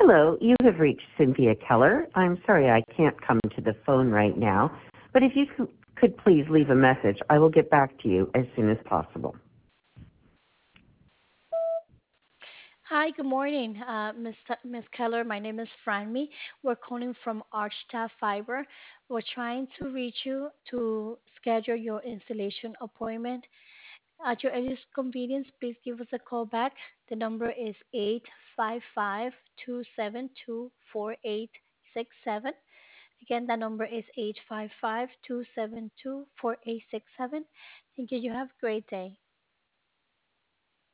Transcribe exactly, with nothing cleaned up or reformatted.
Hello, you have reached Cynthia Keller. I'm sorry I can't come to the phone right now, but if you c- could please leave a message, I will get back to you as soon as possible. Hi, good morning, uh, Miss T- Miss Keller. My name is Franmi. We're calling from Archstaff Fiber. We're trying to reach you to schedule your installation appointment. At your earliest convenience, please give us a call back. The number is eight five five, two seven two, four eight six seven. Again, the number is eight five five, two seven two, four eight six seven. Thank you. You have a great day.